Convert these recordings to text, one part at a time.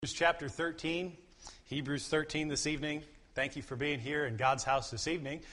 Hebrews chapter 13, Hebrews 13 this evening. Thank you for being here in God's house this evening,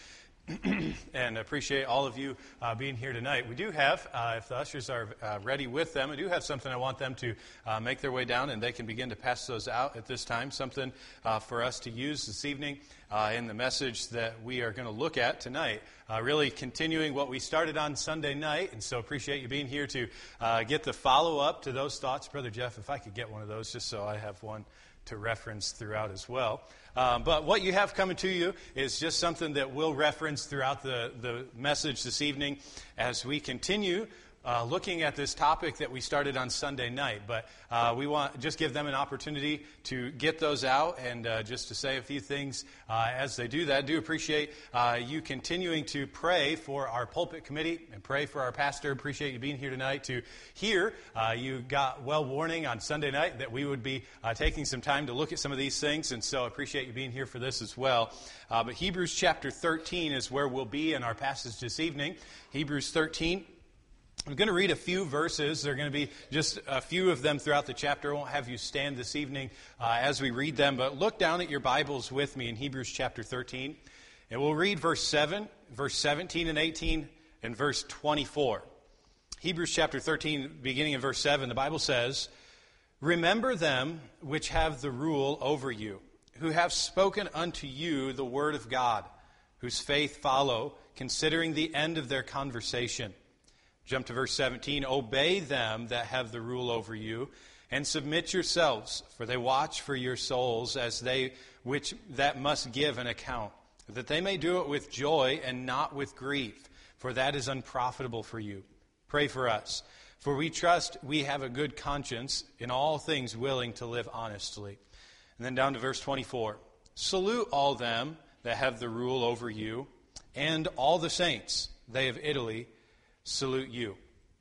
and appreciate all of you being here tonight. We do have, if the ushers are ready with them, I do have something I want them to make their way down, and they can begin to pass those out at this time, something for us to use this evening in the message that we are going to look at tonight. Really continuing what we started on Sunday night, and so appreciate you being here to get the follow-up to those thoughts. Brother Jeff, if I could get one of those just so I have one to reference throughout as well. But what you have coming to you is just something that we'll reference throughout the message this evening as we continue looking at this topic that we started on Sunday night. But we want to just give them an opportunity to get those out and just to say a few things as they do that. I do appreciate you continuing to pray for our pulpit committee and pray for our pastor. Appreciate you being here tonight to hear. You got well warning on Sunday night that we would be taking some time to look at some of these things, and so I appreciate you being here for this as well. But Hebrews chapter 13 is where we'll be in our passage this evening. Hebrews 13. I'm going to read a few verses. There are going to be just a few of them throughout the chapter. I won't have you stand this evening as we read them, but look down at your Bibles with me in Hebrews chapter 13, and we'll read verse 7, verse 17 and 18, and verse 24. Hebrews chapter 13, beginning in verse 7, the Bible says, "Remember them which have the rule over you, who have spoken unto you the word of God, whose faith follow, considering the end of their conversation." Jump to verse 17. "Obey them that have the rule over you, and submit yourselves, for they watch for your souls as they which that must give an account, that they may do it with joy and not with grief, for that is unprofitable for you. Pray for us, for we trust we have a good conscience, in all things willing to live honestly." And then down to verse 24. "Salute all them that have the rule over you, and all the saints, they of Italy, salute you."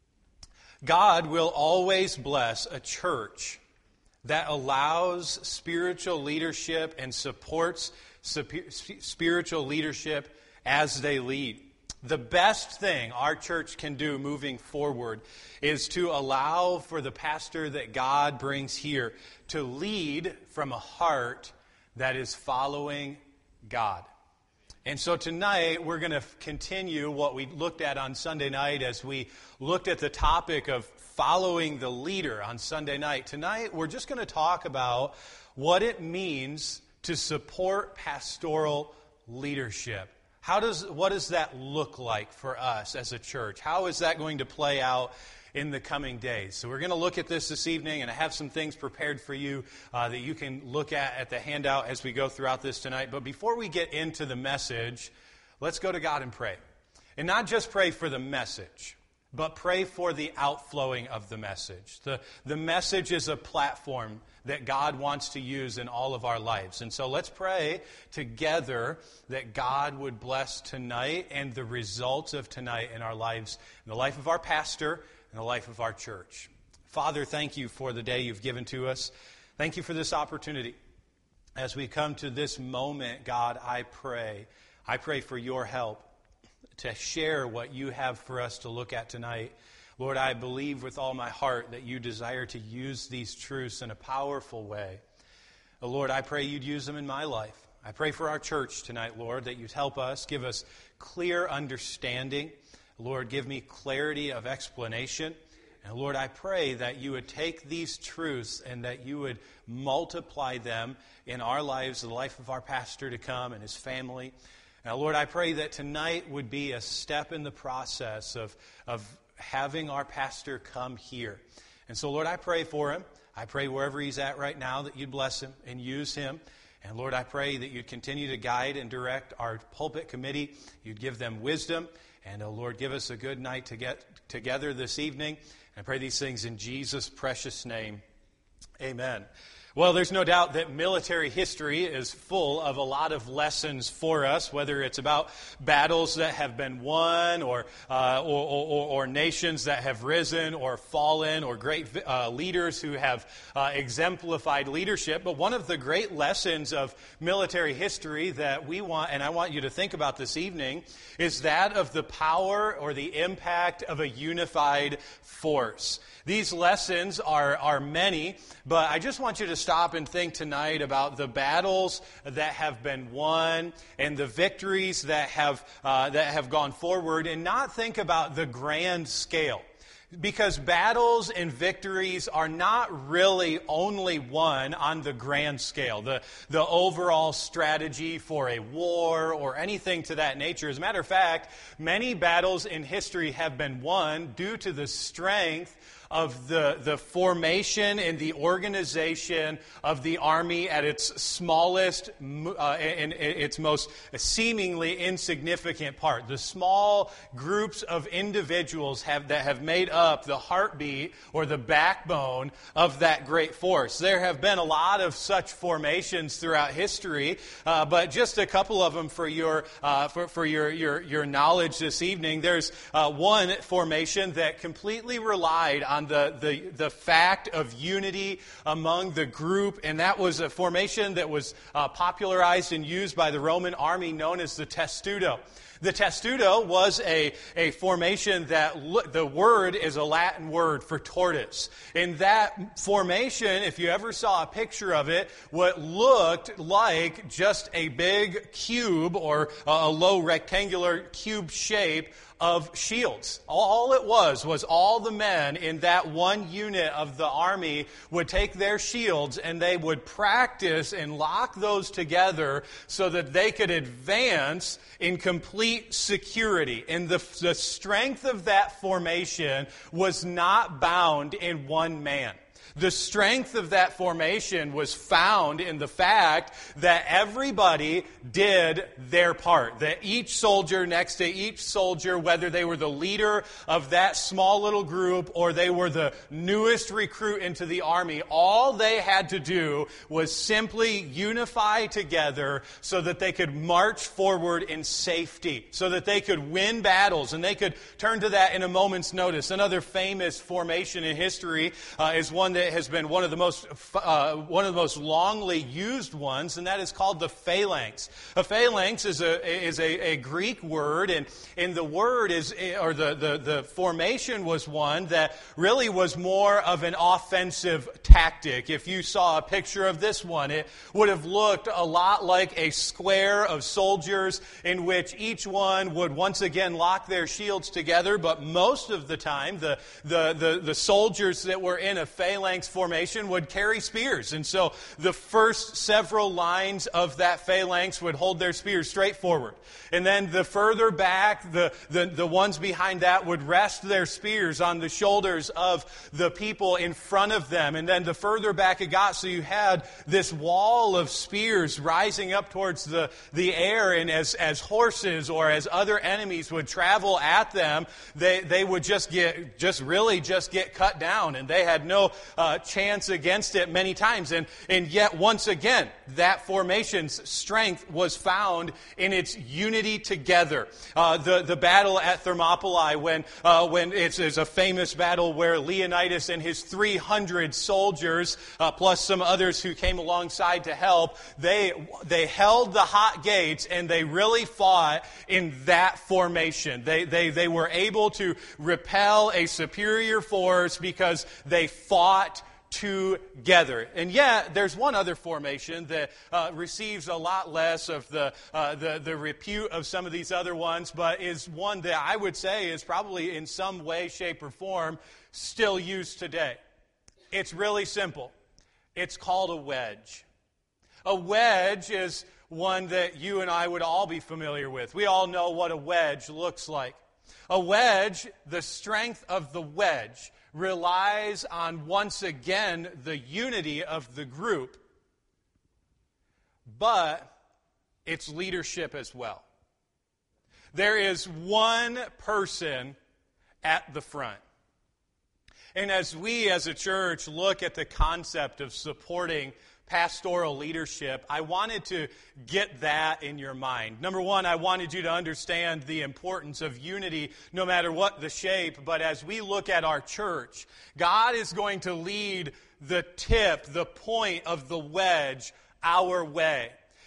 God will always bless a church that allows spiritual leadership and supports spiritual leadership as they lead. The best thing our church can do moving forward is to allow for the pastor that God brings here to lead from a heart that is following God. And so tonight, we're going to continue what we looked at on Sunday night as we looked at the topic of following the leader on Sunday night. Tonight, we're just going to talk about what it means to support pastoral leadership. What does that look like for us as a church? How is that going to play out in the coming days? So we're going to look at this evening, and I have some things prepared for you that you can look at the handout as we go throughout this tonight. But before we get into the message, let's go to God and pray. And not just pray for the message, but pray for the outflowing of the message. The message is a platform that God wants to use in all of our lives. And so let's pray together that God would bless tonight and the results of tonight in our lives, in the life of our pastor, in the life of our church. Father, thank you for the day you've given to us. Thank you for this opportunity. As we come to this moment, God, I pray for your help to share what you have for us to look at tonight. Lord, I believe with all my heart that you desire to use these truths in a powerful way. Lord, I pray you'd use them in my life. I pray for our church tonight, Lord, that you'd help us, give us clear understanding. Lord, give me clarity of explanation. And Lord, I pray that you would take these truths and that you would multiply them in our lives, the life of our pastor to come and his family. Now, Lord, I pray that tonight would be a step in the process of having our pastor come here. And so, Lord, I pray for him. I pray wherever he's at right now that you'd bless him and use him. And Lord, I pray that you'd continue to guide and direct our pulpit committee. You'd give them wisdom. And, Lord, give us a good night to get together this evening. And I pray these things in Jesus' precious name. Amen. Well, there's no doubt that military history is full of a lot of lessons for us, whether it's about battles that have been won or nations that have risen or fallen or great leaders who have exemplified leadership. But one of the great lessons of military history that we want, and I want you to think about this evening, is that of the power or the impact of a unified force. These lessons are many, but I just want you to stop and think tonight about the battles that have been won and the victories that have gone forward, and not think about the grand scale. Because battles and victories are not really only won on the grand scale, the overall strategy for a war or anything to that nature. As a matter of fact, many battles in history have been won due to the strength of the formation and the organization of the army at its smallest and its most seemingly insignificant part. The small groups of individuals that have made up the heartbeat or the backbone of that great force. There have been a lot of such formations throughout history, but just a couple of them for your knowledge this evening. There's one formation that completely relied on the fact of unity among the group, and that was a formation that was popularized and used by the Roman army known as the testudo. The testudo was a formation that the word is a Latin word for tortoise. In that formation, if you ever saw a picture of it, what looked like just a big cube or a low rectangular cube shape of shields. All it was all the men in that one unit of the army would take their shields and they would practice and lock those together so that they could advance in complete security. And the strength of that formation was not bound in one man. The strength of that formation was found in the fact that everybody did their part. That each soldier next to each soldier, whether they were the leader of that small little group or they were the newest recruit into the army, all they had to do was simply unify together so that they could march forward in safety, so that they could win battles, and they could turn to that in a moment's notice. Another famous formation in history is one that has been one of the most longly used ones, and that is called the phalanx. A phalanx is a Greek word, and the word the formation was one that really was more of an offensive tactic. If you saw a picture of this one, it would have looked a lot like a square of soldiers in which each one would once again lock their shields together, but most of the time the soldiers that were in a phalanx formation would carry spears. And so the first several lines of that phalanx would hold their spears straight forward. And then the further back, the ones behind that would rest their spears on the shoulders of the people in front of them. And then the further back it got, so you had this wall of spears rising up towards the air, and as horses or as other enemies would travel at them, they would just get cut down, and they had no chance against it many times. And yet, once again, that formation's strength was found in its unity together. The battle at Thermopylae, when it's a famous battle where Leonidas and his 300 soldiers, plus some others who came alongside to help, they held the hot gates, and they really fought in that formation. They were able to repel a superior force because they fought together. And yet, there's one other formation that receives a lot less of the repute of some of these other ones, but is one that I would say is probably in some way, shape, or form still used today. It's really simple. It's called a wedge. A wedge is one that you and I would all be familiar with. We all know what a wedge looks like. A wedge, the strength of the wedge, relies on, once again, the unity of the group, but its leadership as well. There is one person at the front. And as we as a church look at the concept of supporting pastoral leadership, I wanted to get that in your mind. Number one, I wanted you to understand the importance of unity no matter what the shape. But as we look at our church, God is going to lead the point of the wedge our way.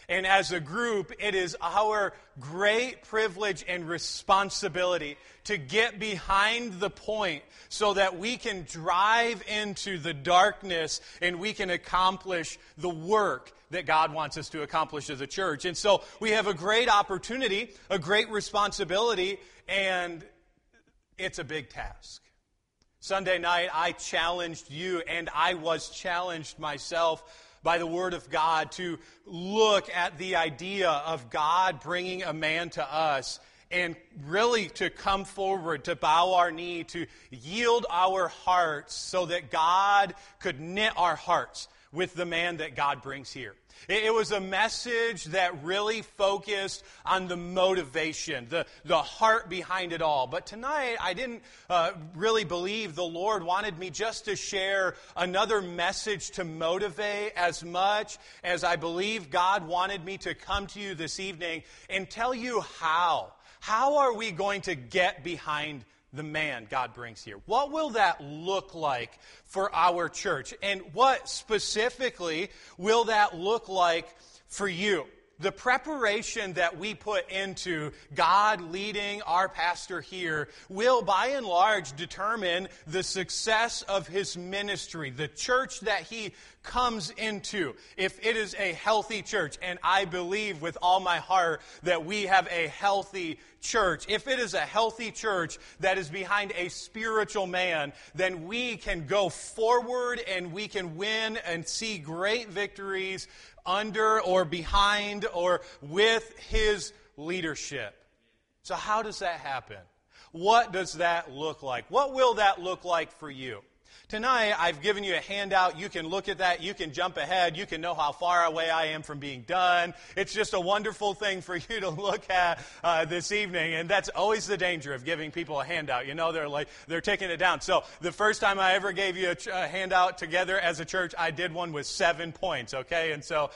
And as a group, it is our great privilege and responsibility to get behind the point so that we can drive into the darkness and we can accomplish the work that God wants us to accomplish as a church. And so we have a great opportunity, a great responsibility, and it's a big task. Sunday night, I challenged you, and I was challenged myself by the Word of God to look at the idea of God bringing a man to us and really to come forward, to bow our knee, to yield our hearts so that God could knit our hearts with the man that God brings here. It was a message that really focused on the motivation, the heart behind it all. But tonight, I didn't really believe the Lord wanted me just to share another message to motivate as much as I believe God wanted me to come to you this evening and tell you how. How are we going to get behind the man God brings here? What will that look like for our church? And what specifically will that look like for you? The preparation that we put into God leading our pastor here will, by and large, determine the success of his ministry, the church that he comes into. If it is a healthy church, and I believe with all my heart that we have a healthy church, if it is a healthy church that is behind a spiritual man, then we can go forward and we can win and see great victories under or behind or with his leadership. So how does that happen? What does that look like? What will that look like for you? Tonight, I've given you a handout. You can look at that. You can jump ahead. You can know how far away I am from being done. It's just a wonderful thing for you to look at this evening. And that's always the danger of giving people a handout. You know, they're taking it down. So the first time I ever gave you a handout together as a church, I did one with 7 points, okay? And so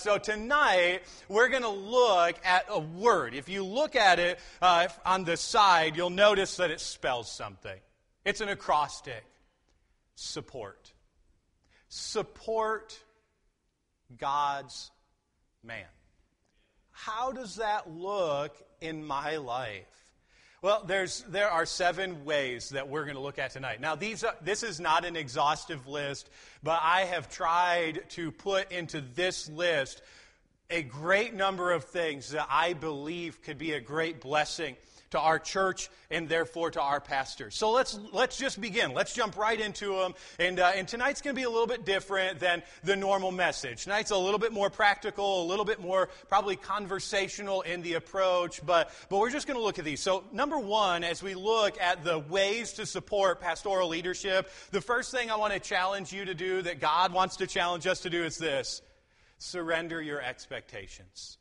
tonight, we're going to look at a word. If you look at it on the side, you'll notice that it spells something. It's an acrostic. Support. Support God's man. How does that look in my life? Well, there are 7 ways that we're going to look at tonight. Now, this is not an exhaustive list, but I have tried to put into this list a great number of things that I believe could be a great blessing to our church and therefore to our pastor. So let's just begin. Let's jump right into them. And tonight's going to be a little bit different than the normal message. Tonight's a little bit more practical, a little bit more probably conversational in the approach, but we're just going to look at these. So number 1, as we look at the ways to support pastoral leadership, the first thing I want to challenge you to do, that God wants to challenge us to do, is this: surrender your expectations.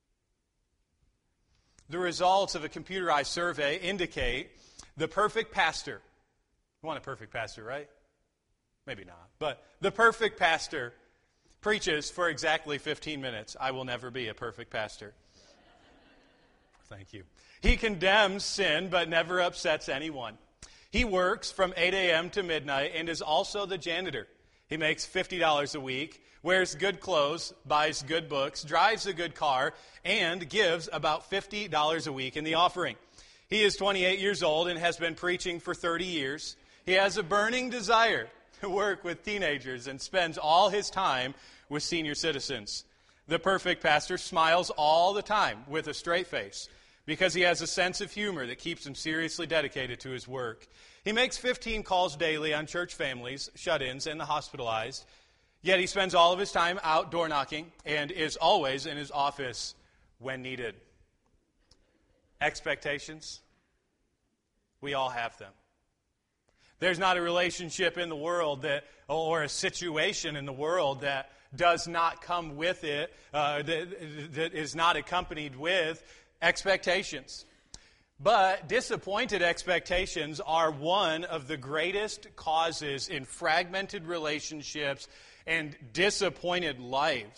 The results of a computerized survey indicate the perfect pastor. You want a perfect pastor, right? Maybe not. But the perfect pastor preaches for exactly 15 minutes. I will never be a perfect pastor. Thank you. He condemns sin but never upsets anyone. He works from 8 a.m. to midnight and is also the janitor. He makes $50 a week, wears good clothes, buys good books, drives a good car, and gives about $50 a week in the offering. He is 28 years old and has been preaching for 30 years. He has a burning desire to work with teenagers and spends all his time with senior citizens. The perfect pastor smiles all the time with a straight face because he has a sense of humor that keeps him seriously dedicated to his work. He makes 15 calls daily on church families, shut-ins, and the hospitalized. Yet he spends all of his time out door knocking and is always in his office when needed. Expectations? We all have them. There's not a relationship in the world or a situation in the world that does not come with it, that is not accompanied with expectations. But disappointed expectations are one of the greatest causes in fragmented relationships and disappointed lives.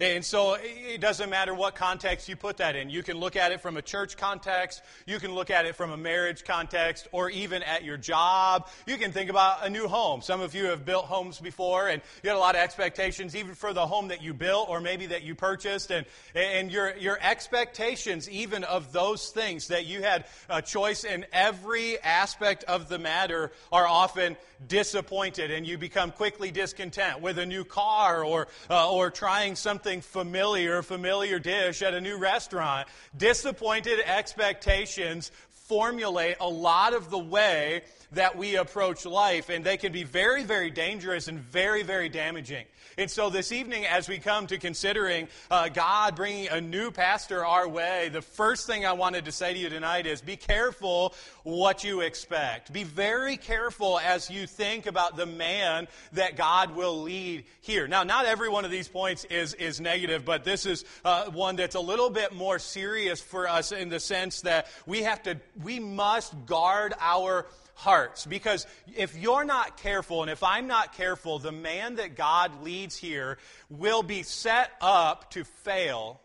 And so it doesn't matter what context you put that in. You can look at it from a church context, you can look at it from a marriage context, or even at your job. You can think about a new home. Some of you have built homes before, and you had a lot of expectations, even for the home that you built or maybe that you purchased. And your expectations, even of those things that you had a choice in every aspect of the matter, are often disappointed, and you become quickly discontent with a new car or trying something familiar dish at a new restaurant. Disappointed expectations formulate a lot of the way that we approach life, and they can be very, very dangerous and very, very damaging. And so this evening, as we come to considering God bringing a new pastor our way, the first thing I wanted to say to you tonight is be careful what you expect. Be very careful as you think about the man that God will lead here. Now, not every one of these points is negative, but this is one that's a little bit more serious for us in the sense that we must guard our hearts. Because if you're not careful, and if I'm not careful, the man that God leads here will be set up to fail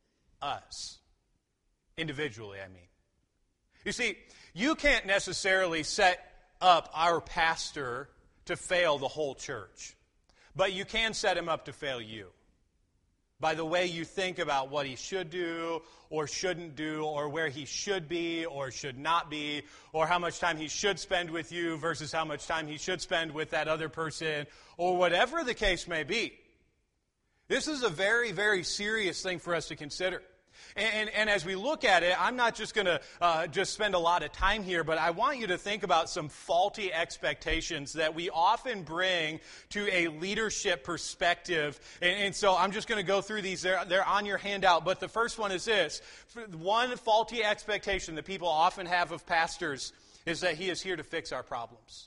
us. Individually, I mean. You see, you can't necessarily set up our pastor to fail the whole church. But you can set him up to fail you. By the way you think about what he should do or shouldn't do, or where he should be or should not be, or how much time he should spend with you versus how much time he should spend with that other person, or whatever the case may be. This is a very, very serious thing for us to consider. And as we look at it, I'm not just going to just spend a lot of time here, but I want you to think about some faulty expectations that we often bring to a leadership perspective. And so I'm just going to go through these. They're on your handout. But the first one is this. One faulty expectation that people often have of pastors is that he is here to fix our problems.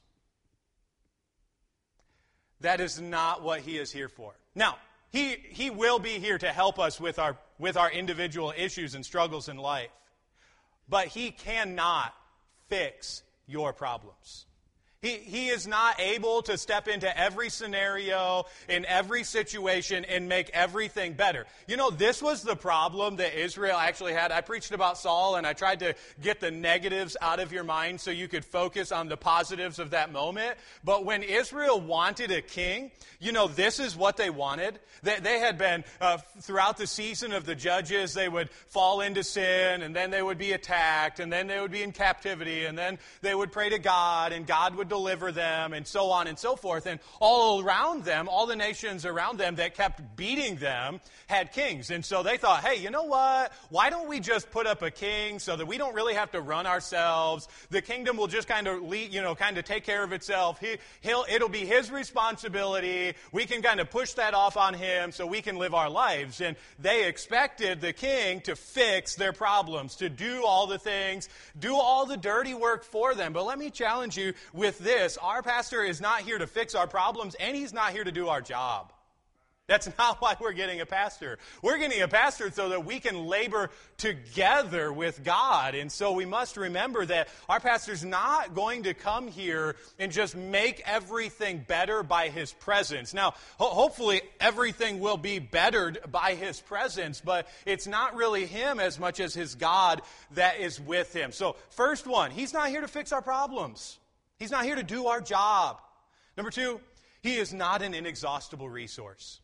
That is not what he is here for. Now, He will be here to help us with our individual issues and struggles in life. But he cannot fix your problems. He is not able to step into every scenario, in every situation, and make everything better. You know, this was the problem that Israel actually had. I preached about Saul, and I tried to get the negatives out of your mind so you could focus on the positives of that moment. But when Israel wanted a king, you know, this is what they wanted. They had been, throughout the season of the judges, they would fall into sin, and then they would be attacked, and then they would be in captivity, and then they would pray to God, and God would deliver them, and so on and so forth. And all around them, all the nations around them that kept beating them had kings. And so they thought, hey, you know what? Why don't we just put up a king so that we don't really have to run ourselves? The kingdom will just kind of lead, kind of take care of itself. It'll be his responsibility. We can kind of push that off on him so we can live our lives. And they expected the king to fix their problems, to do all the things, do all the dirty work for them. But let me challenge you with this. Our pastor is not here to fix our problems, and he's not here to do our job. That's not why we're getting a pastor. We're getting a pastor so that we can labor together with God. And so we must remember that our pastor's not going to come here and just make everything better by his presence. Now, hopefully everything will be bettered by his presence, but it's not really him as much as his God that is with him. So first one, he's not here to fix our problems. He's not here to do our job. Number two, he is not an inexhaustible resource.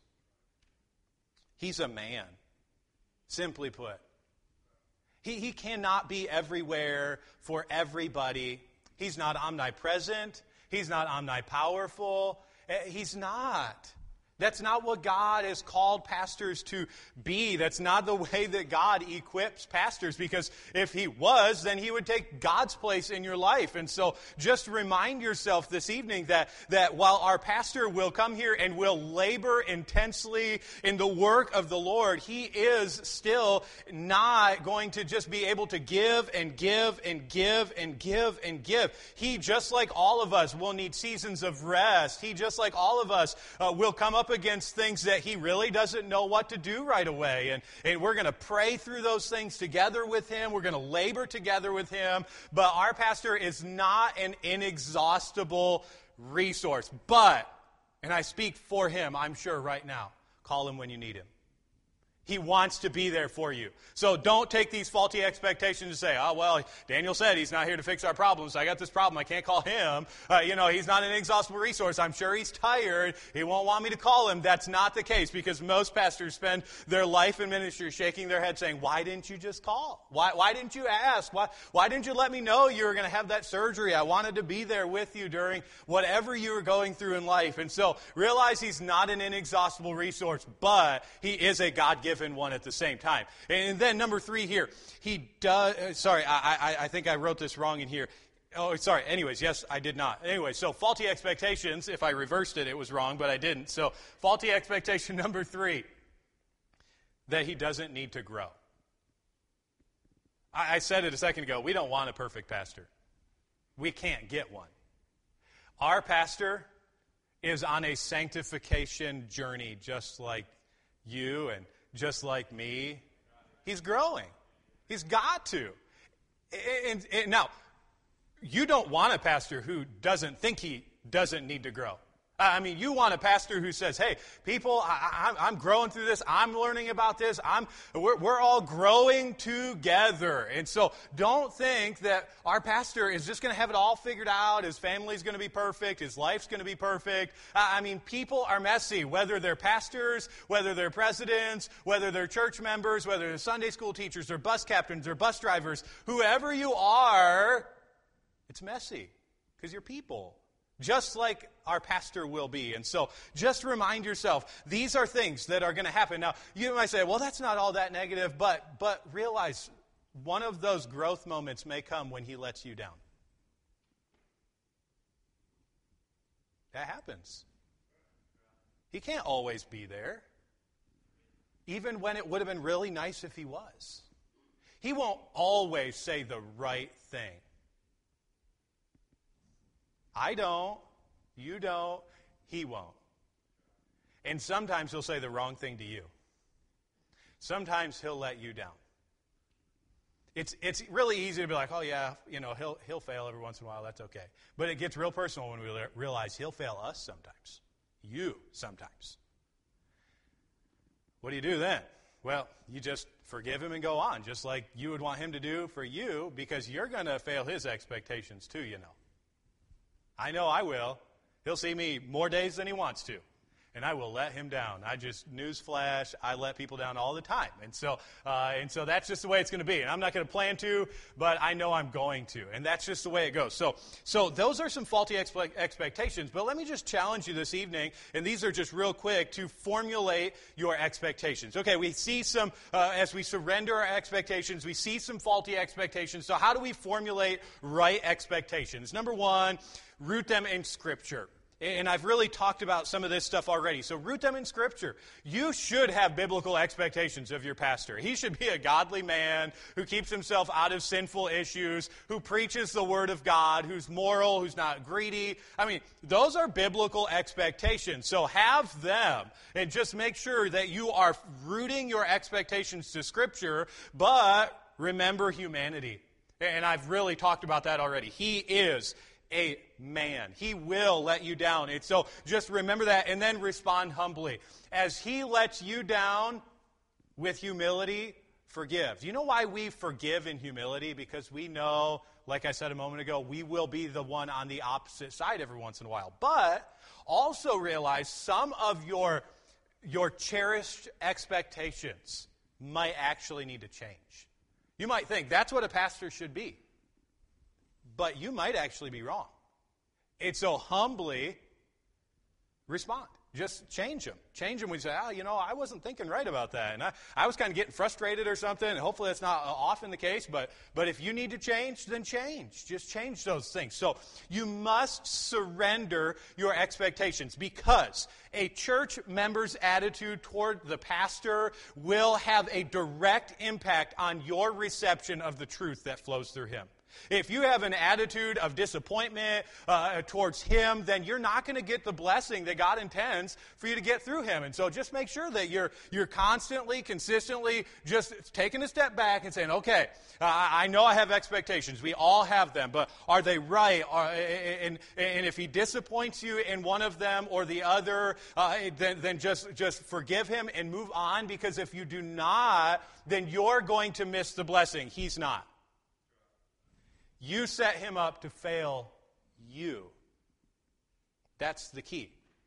He's a man, simply put. He cannot be everywhere for everybody. He's not omnipresent. He's not omnipowerful. He's not. That's not what God has called pastors to be. That's not the way that God equips pastors, because if he was, then he would take God's place in your life. And so just remind yourself this evening that while our pastor will come here and will labor intensely in the work of the Lord, he is still not going to just be able to give and give and give and give and give. He, just like all of us, will need seasons of rest. He, just like all of us, will come up against things that he really doesn't know what to do right away. And we're going to pray through those things together with him. We're going to labor together with him. But our pastor is not an inexhaustible resource. But, and I speak for him, I'm sure right now, call him when you need him. He wants to be there for you. So don't take these faulty expectations and say, oh, well, Daniel said he's not here to fix our problems. I got this problem. I can't call him. He's not an inexhaustible resource. I'm sure he's tired. He won't want me to call him. That's not the case, because most pastors spend their life in ministry shaking their head saying, why didn't you just call? Why didn't you ask? Why didn't you let me know you were going to have that surgery? I wanted to be there with you during whatever you were going through in life. And so realize he's not an inexhaustible resource, but he is a God-given one at the same time. And then number 3 here, he does, I think I wrote this wrong in here. Oh, sorry. Anyways, yes, I did not. Anyway, so faulty expectations, if I reversed it, it was wrong, but I didn't. So faulty expectation number 3, that he doesn't need to grow. I said it a second ago, we don't want a perfect pastor. We can't get one. Our pastor is on a sanctification journey just like you and just like me. He's growing. He's got to. And now, you don't want a pastor who doesn't think he doesn't need to grow. I mean, you want a pastor who says, hey, people, I'm growing through this. I'm learning about this. We're all growing together. And so don't think that our pastor is just going to have it all figured out. His family's going to be perfect. His life's going to be perfect. People are messy, whether they're pastors, whether they're presidents, whether they're church members, whether they're Sunday school teachers or bus captains or bus drivers. Whoever you are, it's messy because you're people. Just like our pastor will be. And so just remind yourself, these are things that are going to happen. Now, you might say, well, that's not all that negative, but realize one of those growth moments may come when he lets you down. That happens. He can't always be there, even when it would have been really nice if he was. He won't always say the right thing. I don't, you don't, he won't. And sometimes he'll say the wrong thing to you. Sometimes he'll let you down. It's really easy to be like, oh yeah, he'll fail every once in a while, that's okay. But it gets real personal when we realize he'll fail us sometimes. You sometimes. What do you do then? Well, you just forgive him and go on, just like you would want him to do for you, because you're going to fail his expectations too, I know I will. He'll see me more days than he wants to. And I will let him down. Newsflash, I let people down all the time. And so that's just the way it's going to be. And I'm not going to plan to, but I know I'm going to. And that's just the way it goes. So those are some faulty expectations. But let me just challenge you this evening, and these are just real quick, to formulate your expectations. Okay, we see some, as we surrender our expectations, we see some faulty expectations. So how do we formulate right expectations? Number 1, root them in Scripture. And I've really talked about some of this stuff already. So root them in Scripture. You should have biblical expectations of your pastor. He should be a godly man who keeps himself out of sinful issues, who preaches the Word of God, who's moral, who's not greedy. Those are biblical expectations. So have them. And just make sure that you are rooting your expectations to Scripture, but remember humanity. And I've really talked about that already. He is a man. He will let you down. And so just remember that and then respond humbly. As he lets you down with humility, forgive. Do you know why we forgive in humility? Because we know, like I said a moment ago, we will be the one on the opposite side every once in a while. But also realize some of your cherished expectations might actually need to change. You might think that's what a pastor should be. But you might actually be wrong. And so humbly respond. Just change them. Change them when you say, I wasn't thinking right about that. And I was kind of getting frustrated or something. And hopefully that's not often the case. But if you need to change, then change. Just change those things. So you must surrender your expectations, because a church member's attitude toward the pastor will have a direct impact on your reception of the truth that flows through him. If you have an attitude of disappointment towards him, then you're not going to get the blessing that God intends for you to get through him. And so just make sure that you're constantly, consistently just taking a step back and saying, okay, I know I have expectations. We all have them, but are they right? And if he disappoints you in one of them or the other, then just forgive him and move on, because if you do not, then you're going to miss the blessing. He's not. You set him up to fail you. That's the key.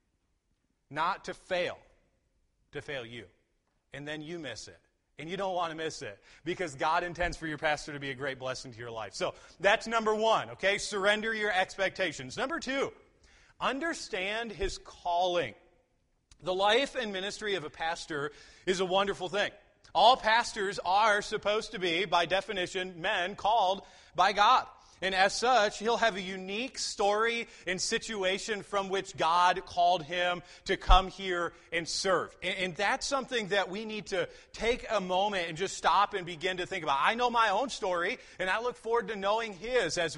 Not to fail you. And then you miss it. And you don't want to miss it, because God intends for your pastor to be a great blessing to your life. So that's number one, okay? Surrender your expectations. Number two, understand his calling. The life and ministry of a pastor is a wonderful thing. All pastors are supposed to be, by definition, men called by God. And as such, he'll have a unique story and situation from which God called him to come here and serve. And that's something that we need to take a moment and just stop and begin to think about. I know my own story, and I look forward to knowing his as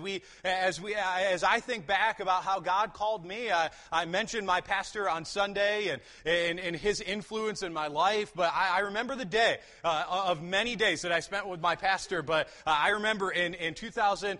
I think back about how God called me. I mentioned my pastor on Sunday and his influence in my life, but I remember the day of many days that I spent with my pastor. But I remember in 2008,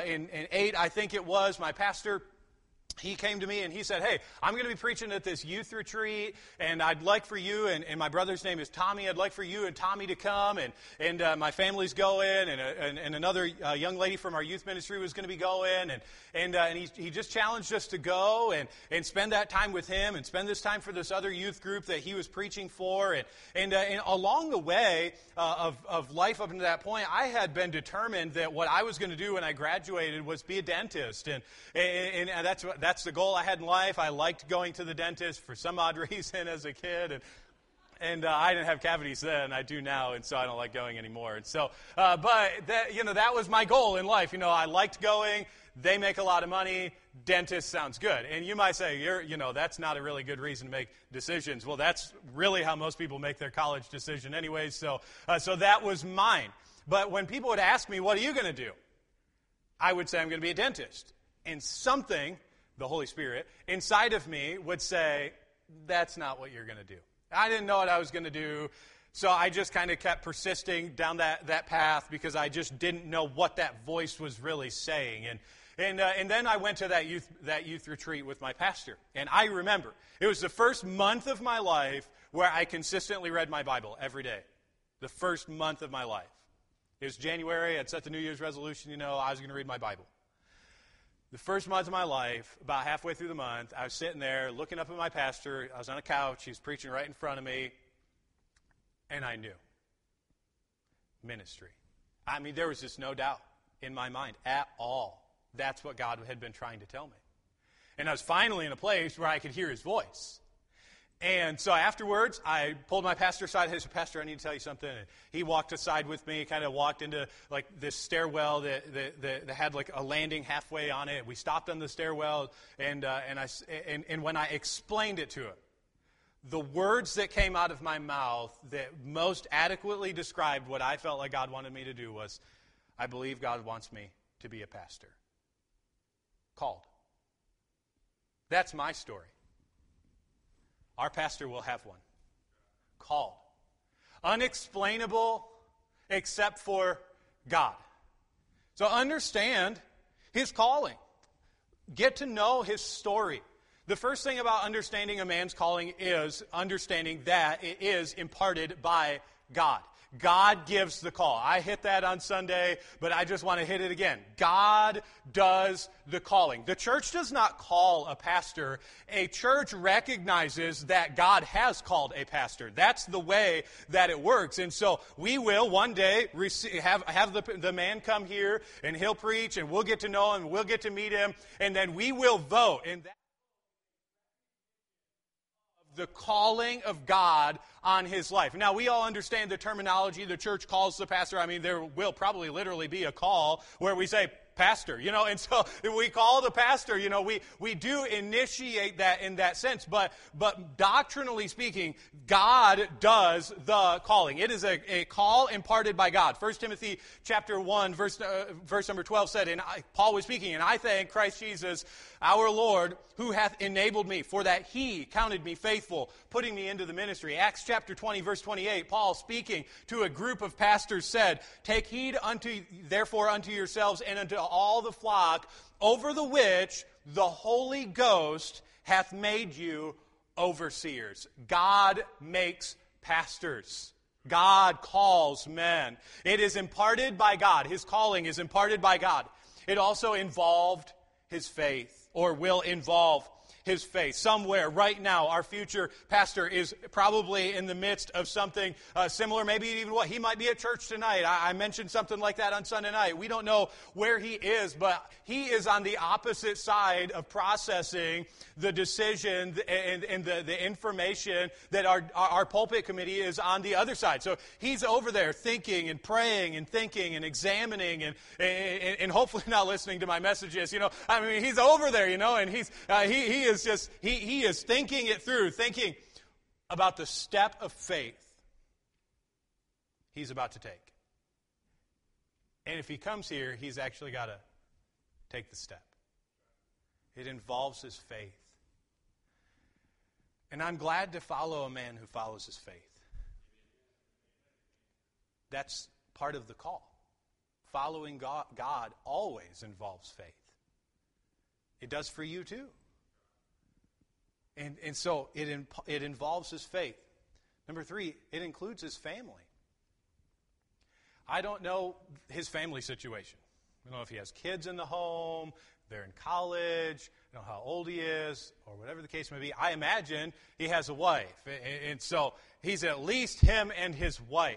I think it was, my pastor, he came to me and he said, hey, I'm going to be preaching at this youth retreat, and I'd like for you, and my brother's name is Tommy, I'd like for you and Tommy to come, and my family's going, and another young lady from our youth ministry was going to be going, and he just challenged us to go and spend that time with him and spend this time for this other youth group that he was preaching for. And along the way of life up to that point, I had been determined that what I was going to do when I graduated was be a dentist, and that's the goal I had in life. I liked going to the dentist for some odd reason as a kid, and I didn't have cavities then. I do now, and so I don't like going anymore. And so, but that was my goal in life. I liked going. They make a lot of money. Dentist sounds good. And you might say, that's not a really good reason to make decisions. Well, that's really how most people make their college decision anyways. So that was mine. But when people would ask me, what are you going to do? I would say I'm going to be a dentist. And something, the Holy Spirit, inside of me would say, that's not what you're going to do. I didn't know what I was going to do. So I just kind of kept persisting down that path, because I just didn't know what that voice was really saying. And then I went to that youth retreat with my pastor. And I remember, it was the first month of my life where I consistently read my Bible every day. The first month of my life. It was January. I'd set the New Year's resolution, I was going to read my Bible. The first month of my life, about halfway through the month, I was sitting there looking up at my pastor. I was on a couch. He was preaching right in front of me. And I knew. Ministry. I mean, there was just no doubt in my mind at all. That's what God had been trying to tell me. And I was finally in a place where I could hear his voice. And so afterwards, I pulled my pastor aside. I said, Pastor, I need to tell you something. And he walked aside with me, kind of walked into like this stairwell that had like a landing halfway on it. We stopped on the stairwell, and when I explained it to him, the words that came out of my mouth that most adequately described what I felt like God wanted me to do was, I believe God wants me to be a pastor. Called. That's my story. Our pastor will have one. Called. Unexplainable except for God. So understand his calling. Get to know his story. The first thing about understanding a man's calling is understanding that it is imparted by God. God gives the call. I hit that on Sunday, but I just want to hit it again. God does the calling. The church does not call a pastor. A church recognizes that God has called a pastor. That's the way that it works. And so we will one day have the man come here, and he'll preach, and we'll get to know him, we'll get to meet him, and then we will vote. And that the calling of God on his life. Now, we all understand the terminology the church calls the pastor. I mean, there will probably literally be a call where we say, pastor, and so we call the pastor, we do initiate that in that sense, but doctrinally speaking, God does the calling. It is a call imparted by God. 1 Timothy chapter 1, verse number 12 said, and Paul was speaking, and I thank Christ Jesus, our Lord, who hath enabled me, for that he counted me faithful, putting me into the ministry. Acts chapter 20, verse 28, Paul speaking to a group of pastors said, take heed therefore unto yourselves and unto all the flock, over the which the Holy Ghost hath made you overseers. God makes pastors. God calls men. It is imparted by God. His calling is imparted by God. It also involved his faith, or will involve his faith. Somewhere right now, our future pastor is probably in the midst of something similar, maybe even he might be at church tonight. I mentioned something like that on Sunday night. We don't know where he is, but he is on the opposite side of processing the decision and the information that our pulpit committee is on the other side. So he's over there thinking and praying and thinking and examining and hopefully not listening to my messages. He's over there, and he is thinking it through, thinking about the step of faith he's about to take. And if he comes here, he's actually got to take the step. It involves his faith. And I'm glad to follow a man who follows his faith. That's part of the call. Following God always involves faith. It does for you too. And so it involves his faith. Number 3, it includes his family. I don't know his family situation. I don't know if he has kids in the home, they're in college, I don't know how old he is, or whatever the case may be. I imagine he has a wife. And so he's at least him and his wife.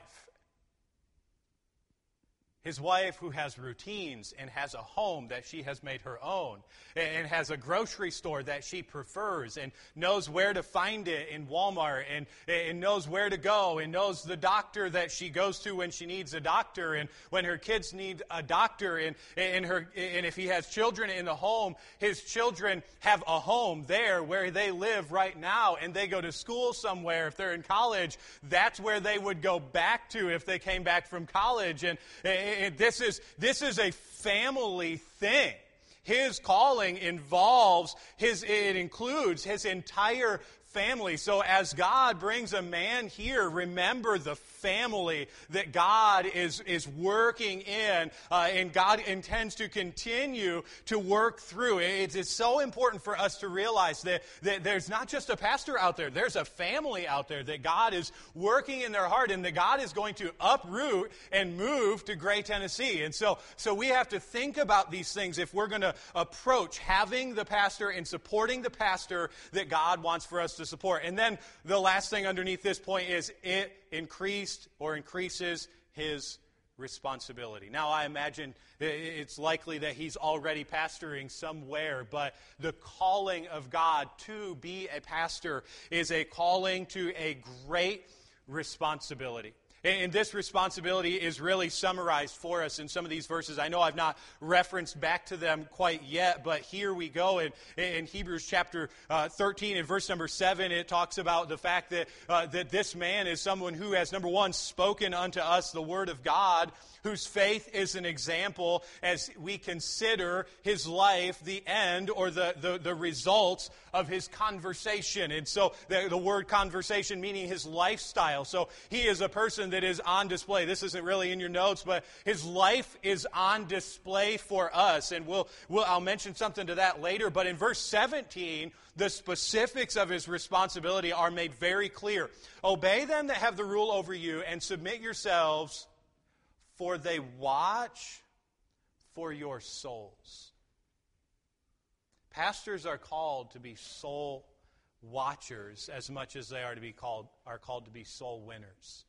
His wife who has routines and has a home that she has made her own and has a grocery store that she prefers and knows where to find it in Walmart and knows where to go and knows the doctor that she goes to when she needs a doctor and when her kids need a doctor and if he has children in the home, his children have a home there where they live right now and they go to school somewhere. If they're in college, that's where they would go back to if they came back from college. And this is a family thing. His calling it includes his entire family. So as God brings a man here, remember the family that God is working in, and God intends to continue to work through. It's so important for us to realize that there's not just a pastor out there, there's a family out there that God is working in their heart and that God is going to uproot and move to Gray, Tennessee. And so we have to think about these things if we're going to approach having the pastor and supporting the pastor that God wants for us to support. And then the last thing underneath this point is it increases his responsibility. Now, I imagine it's likely that he's already pastoring somewhere, but the calling of God to be a pastor is a calling to a great responsibility. And this responsibility is really summarized for us in some of these verses. I know I've not referenced back to them quite yet, but here we go. In Hebrews chapter 13 and verse number 7, it talks about the fact that this man is someone who has, number 1, spoken unto us the word of God, whose faith is an example as we consider his life, the end or the results of his conversation. And so the word conversation meaning his lifestyle. So he is a person that is on display. This isn't really in your notes, but his life is on display for us. And I'll mention something to that later. But in verse 17, the specifics of his responsibility are made very clear. Obey them that have the rule over you and submit yourselves, for they watch for your souls. Pastors are called to be soul watchers as much as they are called to be soul winners.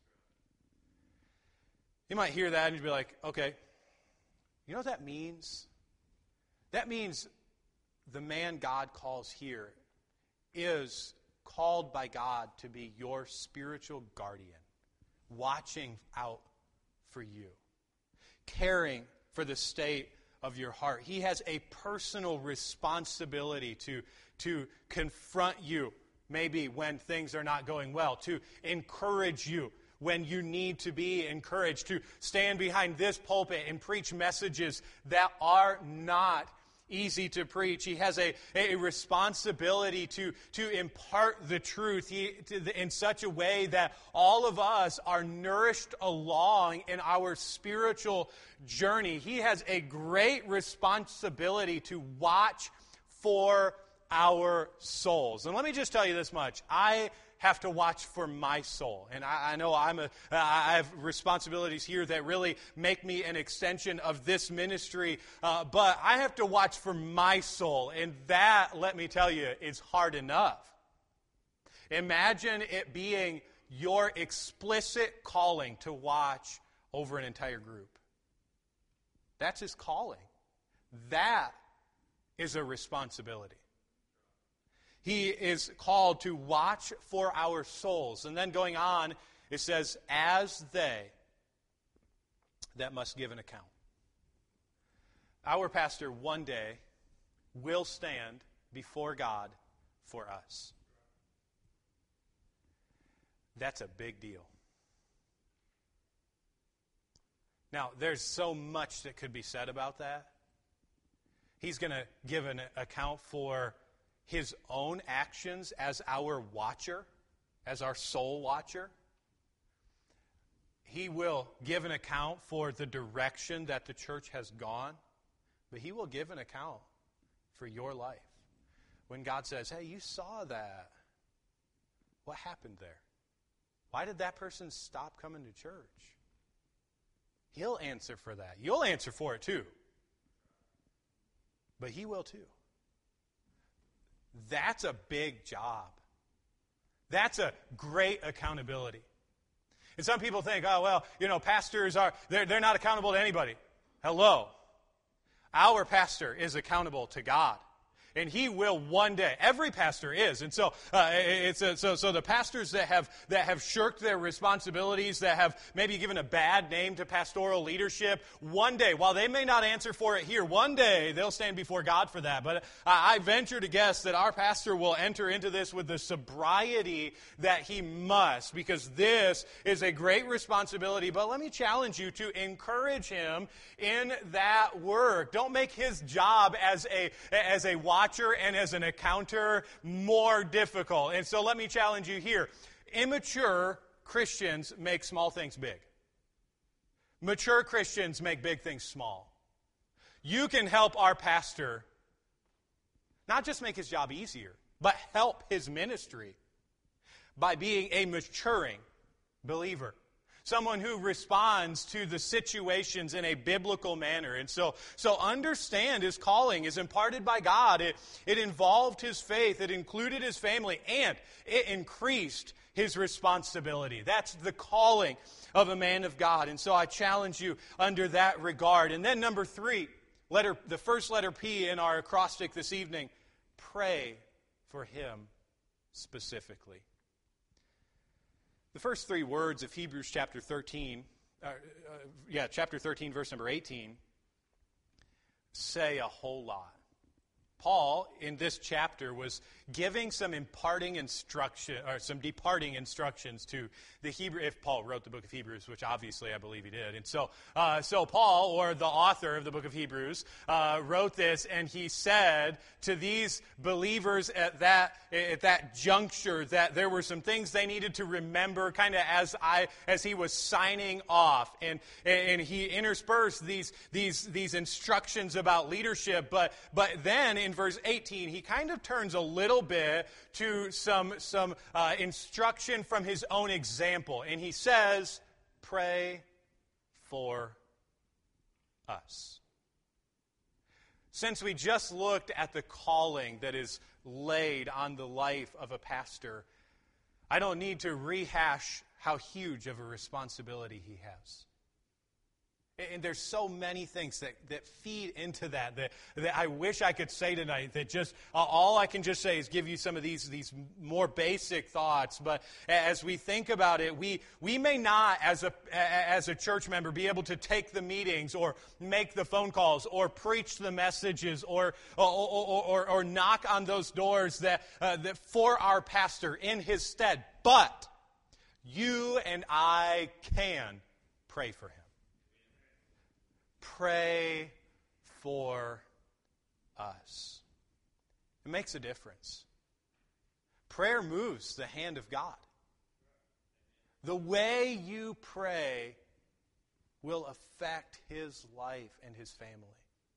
You might hear that and you'd be like, okay, you know what that means? That means the man God calls here is called by God to be your spiritual guardian, watching out for you, caring for the state of your heart. He has a personal responsibility to confront you, maybe when things are not going well, to encourage you when you need to be encouraged, to stand behind this pulpit and preach messages that are not easy to preach. He has a responsibility to impart the truth in such a way that all of us are nourished along in our spiritual journey. He has a great responsibility to watch for our souls. And let me just tell you this much. I have to watch for my soul. And I know I have responsibilities here that really make me an extension of this ministry, but I have to watch for my soul. And that, let me tell you, is hard enough. Imagine it being your explicit calling to watch over an entire group. That's his calling. That is a responsibility. He is called to watch for our souls. And then going on, it says, as they that must give an account. Our pastor one day will stand before God for us. That's a big deal. Now, there's so much that could be said about that. He's going to give an account for his own actions as our watcher, as our soul watcher. He will give an account for the direction that the church has gone, but he will give an account for your life. When God says, hey, you saw that. What happened there? Why did that person stop coming to church? He'll answer for that. You'll answer for it too. But he will too. That's a big job. That's a great accountability. And some people think, oh, well, pastors they're not accountable to anybody. Hello. Our pastor is accountable to God. And he will one day. Every pastor is. And so so the pastors that have shirked their responsibilities, that have maybe given a bad name to pastoral leadership, one day, while they may not answer for it here, one day they'll stand before God for that. But I venture to guess that our pastor will enter into this with the sobriety that he must, because this is a great responsibility. But let me challenge you to encourage him in that work. Don't make his job as a watcher and as an accounter more difficult. And so let me challenge you here. Immature Christians make small things big. Mature Christians make big things small. You can help our pastor not just make his job easier, but help his ministry by being a maturing believer. Someone who responds to the situations in a biblical manner. And so understand his calling is imparted by God. It involved his faith. It included his family. And it increased his responsibility. That's the calling of a man of God. And so I challenge you under that regard. And then number 3, the first letter P in our acrostic this evening, pray for him specifically. The first 3 words of Hebrews chapter 13, chapter 13, verse number 18, say a whole lot. Paul, in this chapter, was giving some imparting instruction, or some departing instructions to the Hebrew, if Paul wrote the book of Hebrews, which obviously I believe he did. And so Paul, or the author of the book of Hebrews, wrote this, and he said to these believers at that juncture that there were some things they needed to remember, kind of as he was signing off, and he interspersed these instructions about leadership, but then in verse 18, he kind of turns a little bit to some instruction from his own example. And he says, pray for us. Since we just looked at the calling that is laid on the life of a pastor, I don't need to rehash how huge of a responsibility he has. And there's so many things that feed into that I wish I could say tonight, that just all I can just say is give you some of these more basic thoughts. But as we think about it, we may not, as a church member, be able to take the meetings or make the phone calls or preach the messages or knock on those doors that for our pastor in his stead. But you and I can pray for him. Pray for us. It makes a difference. Prayer moves the hand of God. The way you pray will affect his life and his family.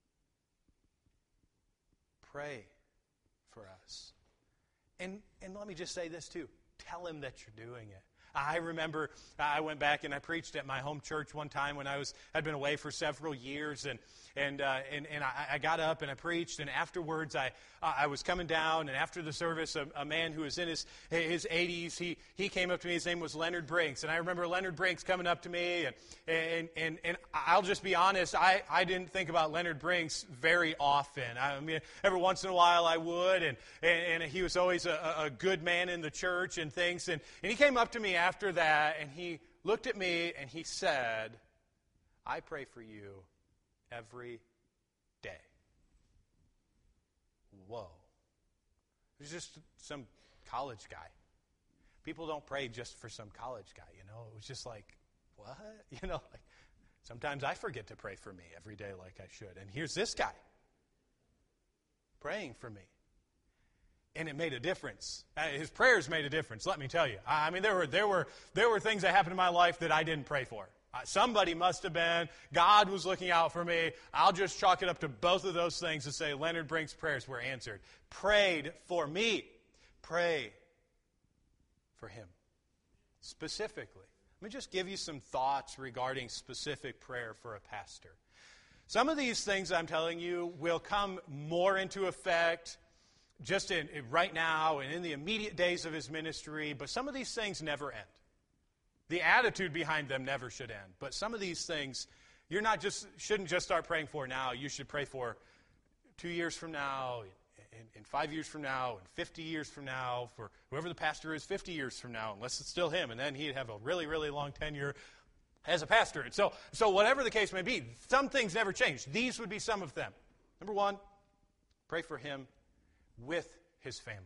Pray for us. And let me just say this too. Tell him that you're doing it. I remember I went back and I preached at my home church one time when had been away for several years, and I got up and I preached, and afterwards I was coming down, and after the service a man who was in his 80s, he came up to me. His name was Leonard Brinks, and I remember Leonard Brinks coming up to me, and I'll just be honest, I didn't think about Leonard Brinks very often. I mean, every once in a while I would, and he was always a good man in the church and things, and he came up to me after that, and he looked at me and he said, "I pray for you every day." Whoa. It was just some college guy. People don't pray just for some college guy, you know. It was just like, what? You know, like sometimes I forget to pray for me every day like I should. And here's this guy praying for me. And it made a difference. His prayers made a difference, let me tell you. I mean, there were things that happened in my life that I didn't pray for. Somebody must have been. God was looking out for me. I'll just chalk it up to both of those things and say Leonard Brinks' prayers were answered. Prayed for me. Pray for him. Specifically. Let me just give you some thoughts regarding specific prayer for a pastor. Some of these things I'm telling you will come more into effect just right now and in the immediate days of his ministry, but some of these things never end. The attitude behind them never should end. But some of these things shouldn't just start praying for now. You should pray for 2 years from now, in 5 years from now, and 50 years from now, for whoever the pastor is 50 years from now, unless it's still him, and then he'd have a really, really long tenure as a pastor. And so whatever the case may be, some things never change. These would be some of them. Number one, pray for him with his family.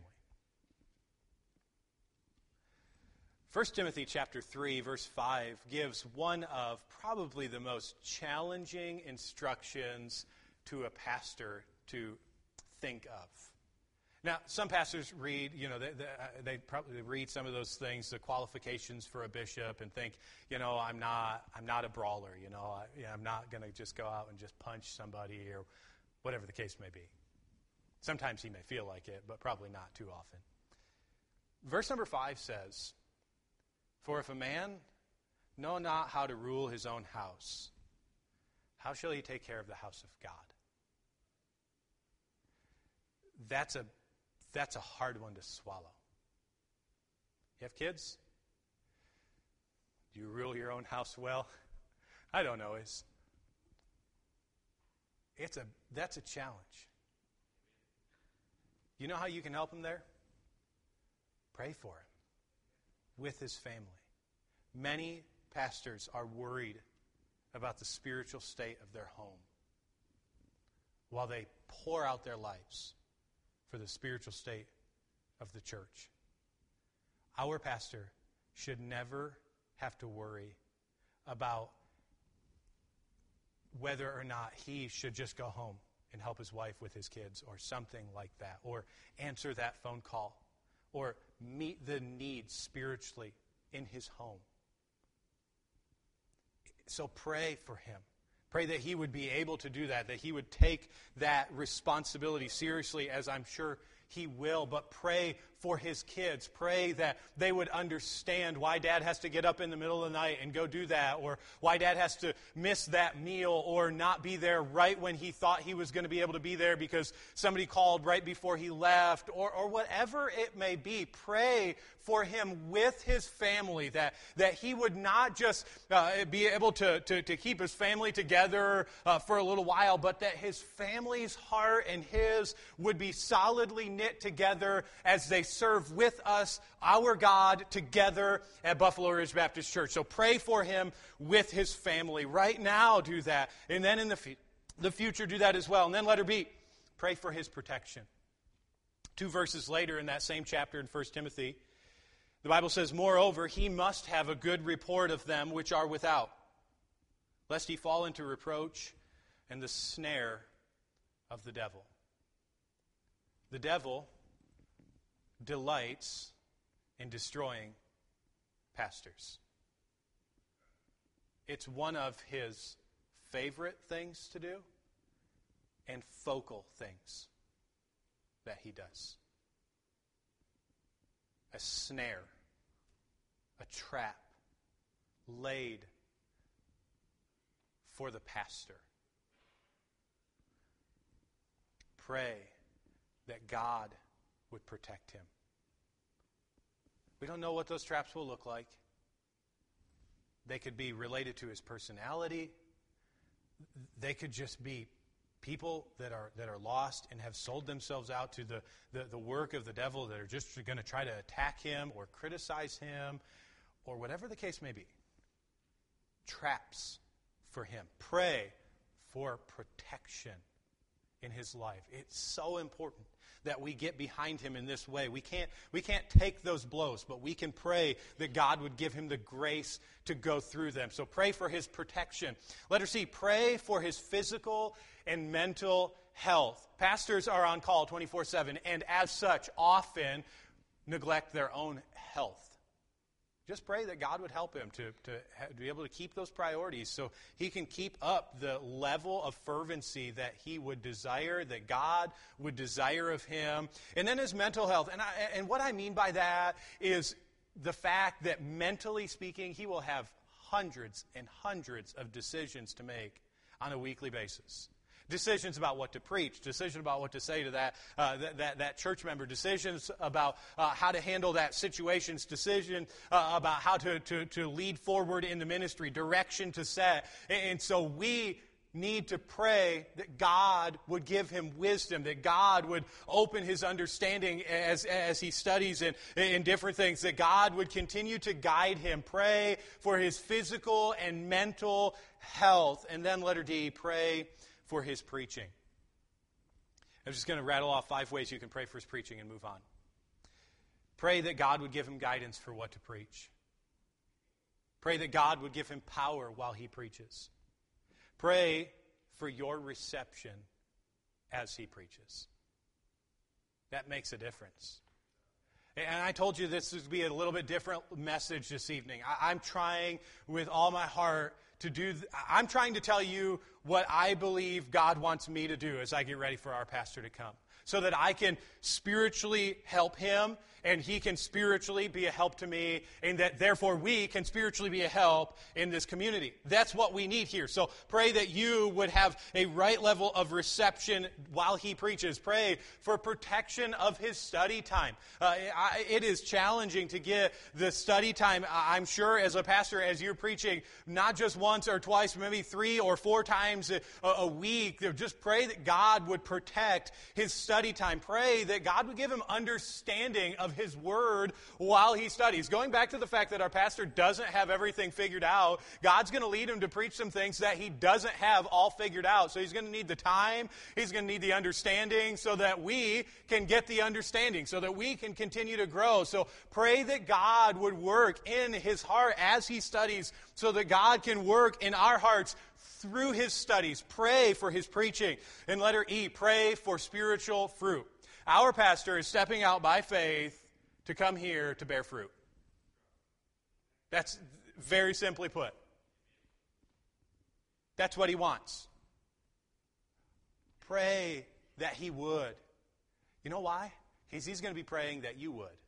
1 Timothy chapter 3, verse 5 gives one of probably the most challenging instructions to a pastor to think of. Now, some pastors read, they probably read some of those things, the qualifications for a bishop, and think, I'm not a brawler, I'm not going to just go out and just punch somebody or whatever the case may be. Sometimes he may feel like it, but probably not too often. Verse number 5 says, "For if a man know not how to rule his own house, how shall he take care of the house of God?" That's a hard one to swallow. You have kids? Do you rule your own house well? I don't know. That's a challenge. You know how you can help him there? Pray for him with his family. Many pastors are worried about the spiritual state of their home while they pour out their lives for the spiritual state of the church. Our pastor should never have to worry about whether or not he should just go home and help his wife with his kids or something like that, or answer that phone call, or meet the needs spiritually in his home. So pray for him. Pray that he would be able to do that he would take that responsibility seriously, as I'm sure he will. But pray for his kids. Pray that they would understand why Dad has to get up in the middle of the night and go do that, or why Dad has to miss that meal or not be there right when he thought he was going to be able to be there because somebody called right before he left, or whatever it may be. Pray for him with his family, that he would not just be able to keep his family together for a little while, but that his family's heart and his would be solidly knit together as they serve with us, our God, together at Buffalo Ridge Baptist Church. So pray for him with his family. Right now, do that. And then in the future, do that as well. And then letter B, pray for his protection. 2 verses later in that same chapter in 1 Timothy, the Bible says, "Moreover, he must have a good report of them which are without, lest he fall into reproach and the snare of the devil." The devil delights in destroying pastors. It's one of his favorite things to do and focal things that he does. A snare, a trap laid for the pastor. Pray that God would protect him. We don't know what those traps will look like. They could be related to his personality. They could just be people that are lost and have sold themselves out to the work of the devil, that are just going to try to attack him or criticize him or whatever the case may be. Traps for him. Pray for protection in his life. It's so important that we get behind him in this way. We can't take those blows, but we can pray that God would give him the grace to go through them. So pray for his protection. Letter C, pray for his physical and mental health. Pastors are on call 24/7, and as such often neglect their own health. Just pray that God would help him to be able to keep those priorities so he can keep up the level of fervency that he would desire, that God would desire of him. And then his mental health. And what I mean by that is the fact that mentally speaking, he will have hundreds and hundreds of decisions to make on a weekly basis. Decisions about what to preach, decisions about what to say to that church member, decisions about how to handle that situation, decision about how to lead forward in the ministry, direction to set. And so we need to pray that God would give him wisdom, that God would open his understanding as he studies in different things, that God would continue to guide him. Pray for his physical and mental health. And then letter D, pray for his preaching. I'm just going to rattle off 5 ways you can pray for his preaching and move on. Pray that God would give him guidance for what to preach. Pray that God would give him power while he preaches. Pray for your reception as he preaches. That makes a difference. And I told you this would be a little bit different message this evening. I'm trying with all my heart I'm trying to tell you what I believe God wants me to do as I get ready for our pastor to come, so that I can spiritually help him and he can spiritually be a help to me, and that therefore we can spiritually be a help in this community. That's what we need here. So pray that you would have a right level of reception while he preaches. Pray for protection of his study time. It is challenging to get the study time, I'm sure, as a pastor, as you're preaching, not just once or twice, maybe 3 or 4 times a week. Just pray that God would protect his study time. Pray that God would give him understanding of his word while he studies. Going back to the fact that our pastor doesn't have everything figured out, God's going to lead him to preach some things that he doesn't have all figured out. So he's going to need the time, he's going to need the understanding, so that we can get the understanding, so that we can continue to grow. So pray that God would work in his heart as he studies, so that God can work in our hearts through his studies. Pray for his preaching. And letter E, pray for spiritual fruit. Our pastor is stepping out by faith to come here to bear fruit. That's very simply put. That's what he wants. Pray that he would. You know why? He's going to be praying that you would.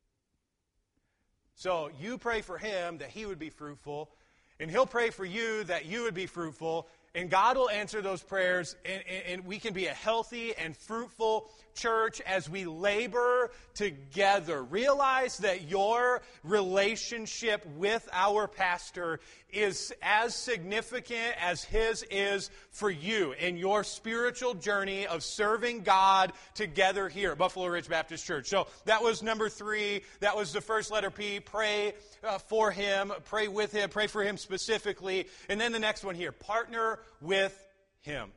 So you pray for him that he would be fruitful, and he'll pray for you that you would be fruitful, and God will answer those prayers, and we can be a healthy and fruitful church as we labor together. Realize that your relationship with our pastor is as significant as his is for you in your spiritual journey of serving God together here at Buffalo Ridge Baptist Church. So that was number 3. That was the first letter P. Pray for him, pray with him, pray for him specifically. And then the next one here, partner with him.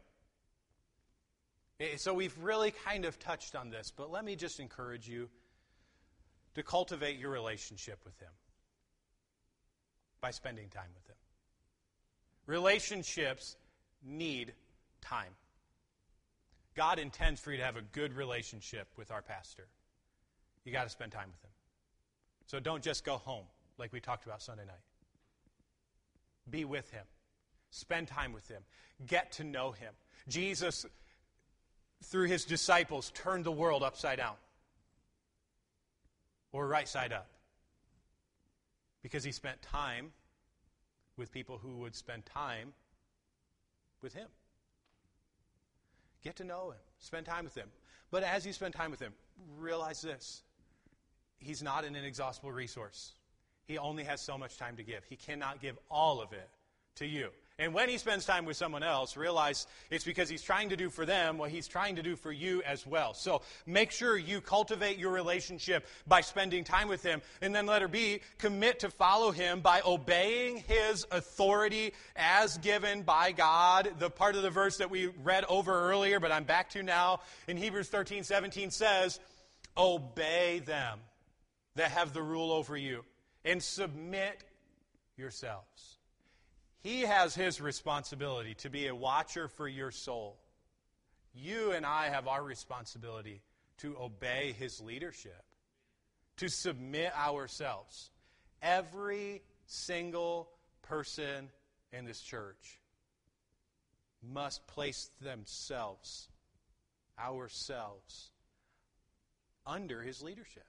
So we've really kind of touched on this, but let me just encourage you to cultivate your relationship with him by spending time with him. Relationships need time. God intends for you to have a good relationship with our pastor. You got to spend time with him. So don't just go home like we talked about Sunday night. Be with him. Spend time with him. Get to know him. Jesus, through his disciples, turned the world upside down. Or right side up. Because he spent time with people who would spend time with him. Get to know him. Spend time with him. But as you spend time with him, realize this. He's not an inexhaustible resource. He only has so much time to give. He cannot give all of it to you. And when he spends time with someone else, realize it's because he's trying to do for them what he's trying to do for you as well. So make sure you cultivate your relationship by spending time with him. And then letter B, commit to follow him by obeying his authority as given by God. The part of the verse that we read over earlier, but I'm back to now, in Hebrews 13:17 says, obey them that have the rule over you and submit yourselves. He has his responsibility to be a watcher for your soul. You and I have our responsibility to obey his leadership, to submit ourselves. Every single person in this church must place themselves, ourselves, under his leadership.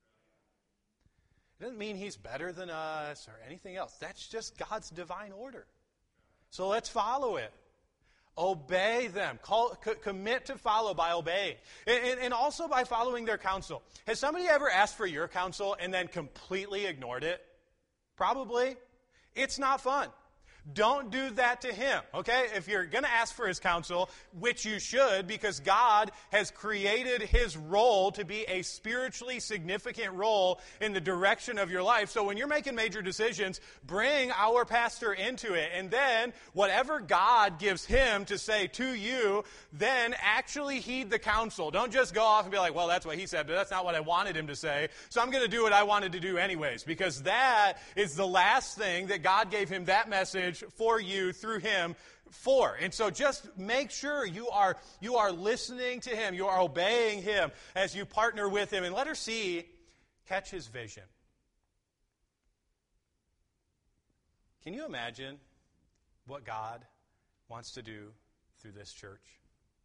It doesn't mean he's better than us or anything else. That's just God's divine order. So let's follow it. Obey them. Commit to follow by obeying. And also by following their counsel. Has somebody ever asked for your counsel and then completely ignored it? Probably. It's not fun. Don't do that to him, okay? If you're going to ask for his counsel, which you should, because God has created his role to be a spiritually significant role in the direction of your life. So when you're making major decisions, bring our pastor into it. And then whatever God gives him to say to you, then actually heed the counsel. Don't just go off and be like, well, that's what he said, but that's not what I wanted him to say. So I'm going to do what I wanted to do anyways, because that is the last thing that God gave him that message for you through him for. And so just make sure you are listening to him, you are obeying him as you partner with him. And letter C, catch his vision. Can you imagine what God wants to do through this church?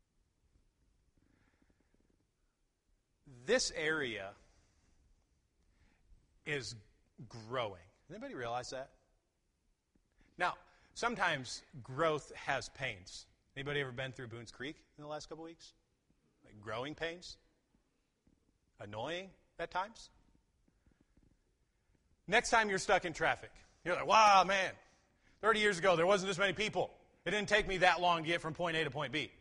This area is growing. Does anybody realize that? Now, sometimes growth has pains. Anybody ever been through Boone's Creek in the last couple weeks? Like growing pains? Annoying at times? Next time you're stuck in traffic, you're like, wow, man, 30 years ago there wasn't this many people. It didn't take me that long to get from point A to point B.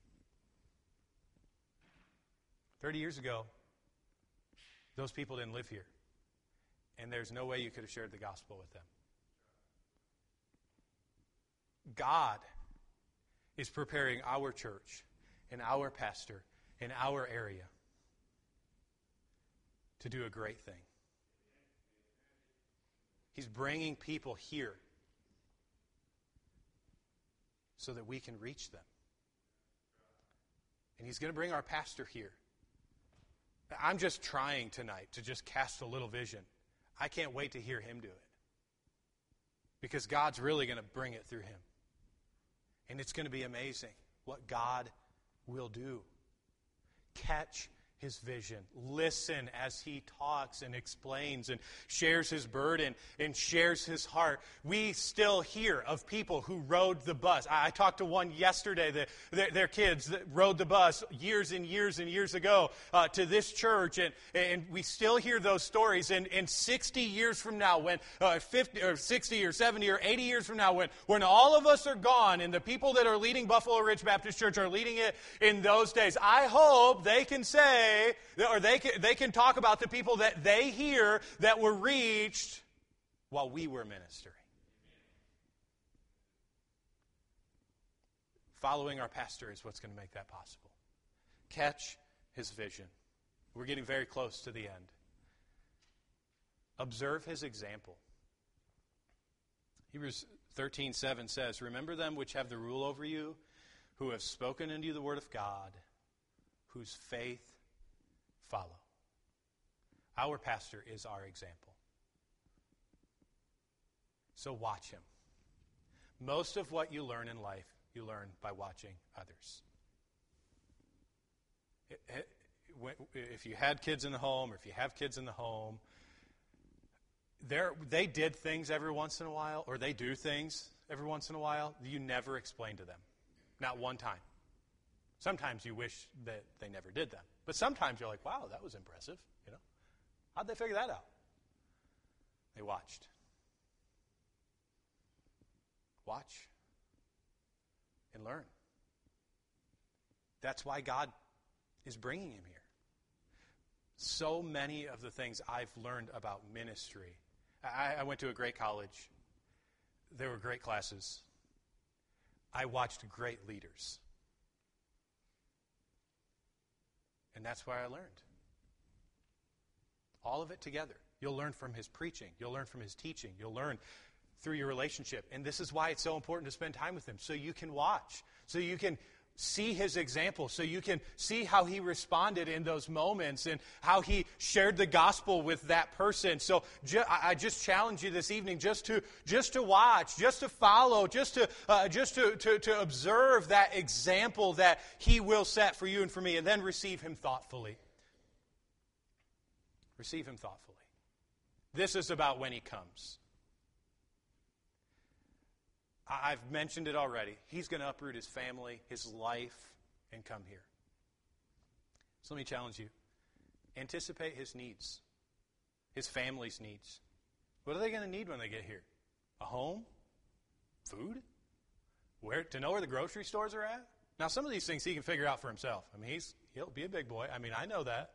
30 years ago, those people didn't live here. And there's no way you could have shared the gospel with them. God is preparing our church and our pastor in our area to do a great thing. He's bringing people here so that we can reach them. And he's going to bring our pastor here. I'm just trying tonight to just cast a little vision. I can't wait to hear him do it. Because God's really going to bring it through him. And it's going to be amazing what God will do. Catch his vision. Listen as he talks and explains and shares his burden and shares his heart. We still hear of people who rode the bus. I talked to one yesterday, their kids that rode the bus years and years and years ago to this church, and we still hear those stories. And 60 years from now, when 50 or 60 or 70 or 80 years from now, when all of us are gone and the people that are leading Buffalo Ridge Baptist Church are leading it in those days, I hope they can say, or they can talk about the people that they hear that were reached while we were ministering. Following our pastor is what's going to make that possible. Catch his vision. We're getting very close to the end. Observe his example. Hebrews 13:7 says, "Remember them which have the rule over you, who have spoken unto you the word of God, whose faith follow." Our pastor is our example. So watch him. Most of what you learn in life, you learn by watching others. If you had kids in the home, or if you have kids in the home, they did things every once in a while, or they do things every once in a while, you never explain to them. Not one time. Sometimes you wish that they never did them. But sometimes you're like, wow, that was impressive. How'd they figure that out? They watched. Watch and learn. That's why God is bringing him here. So many of the things I've learned about ministry. I went to a great college. There were great classes. I watched great leaders. And that's where I learned. All of it together. You'll learn from his preaching. You'll learn from his teaching. You'll learn through your relationship. And this is why it's so important to spend time with him. So you can watch. So you can see his example. So you can see how he responded in those moments and how he shared the gospel with that person. So I just challenge you this evening just to watch, just to follow, just to observe that example that he will set for you and for me, and then receive him thoughtfully. Receive him thoughtfully. This is about when he comes. I've mentioned it already. He's going to uproot his family, his life, and come here. So let me challenge you. Anticipate his needs, his family's needs. What are they going to need when they get here? A home? Food? To know where the grocery stores are at? Now, some of these things he can figure out for himself. He'll be a big boy. I know that.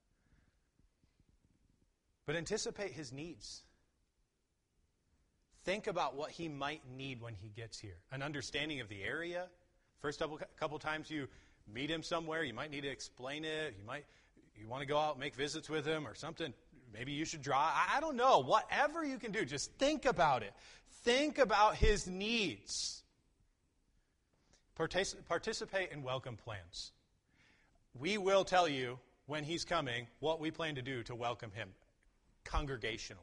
But anticipate his needs. Think about what he might need when he gets here. An understanding of the area. First couple times you meet him somewhere, you might need to explain it. You want to go out and make visits with him or something. Maybe you should drive. I don't know. Whatever you can do, just think about it. Think about his needs. Participate in welcome plans. We will tell you when he's coming what we plan to do to welcome him congregationally.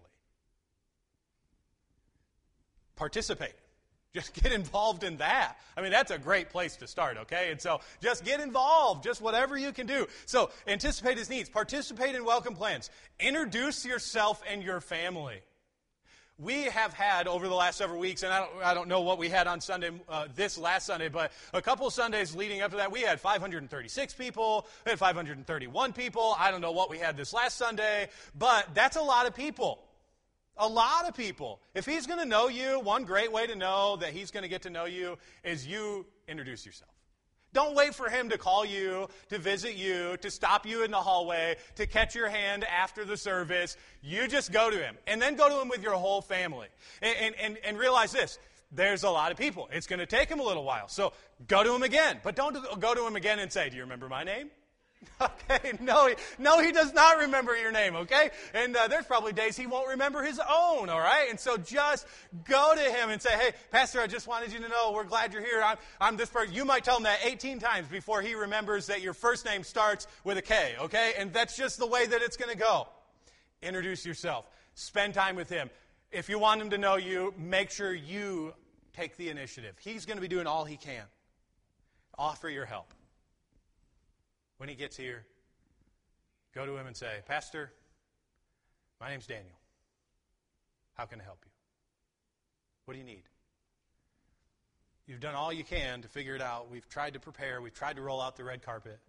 Participate. Just get involved in that. That's a great place to start, okay? And so just get involved, just whatever you can do. So anticipate his needs. Participate in welcome plans. Introduce yourself and your family. We have had over the last several weeks, and I don't know what we had on Sunday, this last Sunday, but a couple of Sundays leading up to that, we had 536 people, we had 531 people. I don't know what we had this last Sunday, but that's a lot of people. A lot of people. If he's going to know you, one great way to know that he's going to get to know you is you introduce yourself. Don't wait for him to call you, to visit you, to stop you in the hallway, to catch your hand after the service. You just go to him. And then go to him with your whole family. And realize this. There's a lot of people. It's going to take him a little while. So go to him again. But don't go to him again and say, do you remember my name? Okay, no, he does not remember your name, okay? And there's probably days he won't remember his own, all right? And so just go to him and say, hey, Pastor, I just wanted you to know we're glad you're here. I'm this person. You might tell him that 18 times before he remembers that your first name starts with a K, okay? And that's just the way that it's going to go. Introduce yourself. Spend time with him. If you want him to know you, make sure you take the initiative. He's going to be doing all he can. Offer your help. When he gets here, Go to him and say, Pastor, my name's Daniel. How can I help you? What do you need? You've done all you can to figure it out. We've tried to prepare. We've tried to roll out the red carpet.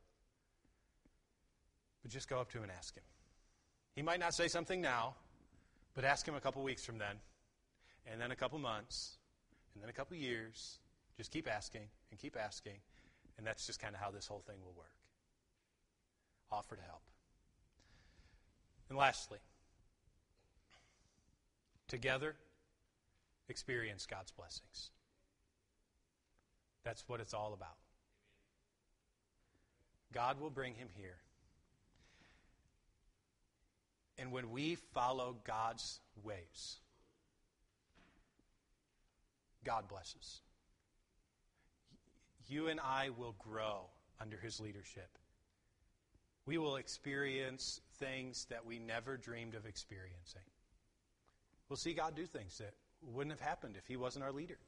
But just go up to him and ask him. He might not say something now, but ask him a couple weeks from then, and then a couple months, and then a couple years. Just keep asking, and that's just kind of how this whole thing will work. Offer to help. And lastly, together, experience God's blessings. That's what it's all about. God will bring him here. And when we follow God's ways, God blesses. You and I will grow under his leadership. We will experience things that we never dreamed of experiencing. We'll see God do things that wouldn't have happened if he wasn't our leader.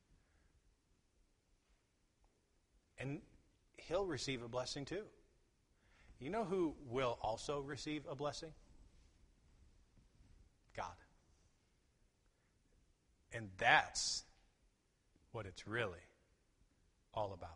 And he'll receive a blessing too. You know who will also receive a blessing? God. And that's what it's really all about.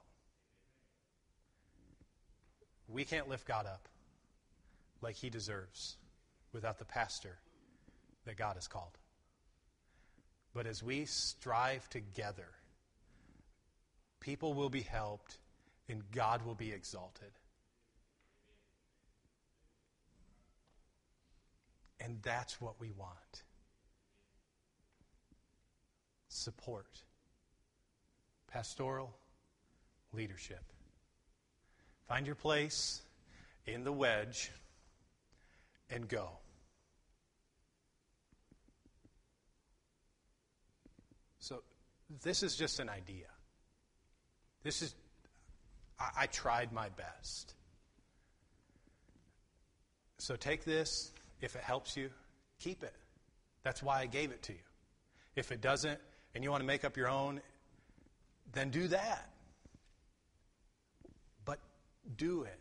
We can't lift God up like he deserves without the pastor that God has called. But as we strive together, people will be helped and God will be exalted. And that's what we want. Support. Pastoral leadership. Find your place in the wedge and go. So this is just an idea. I tried my best. So take this. If it helps you, keep it. That's why I gave it to you. If it doesn't, and you want to make up your own, then do that. But do it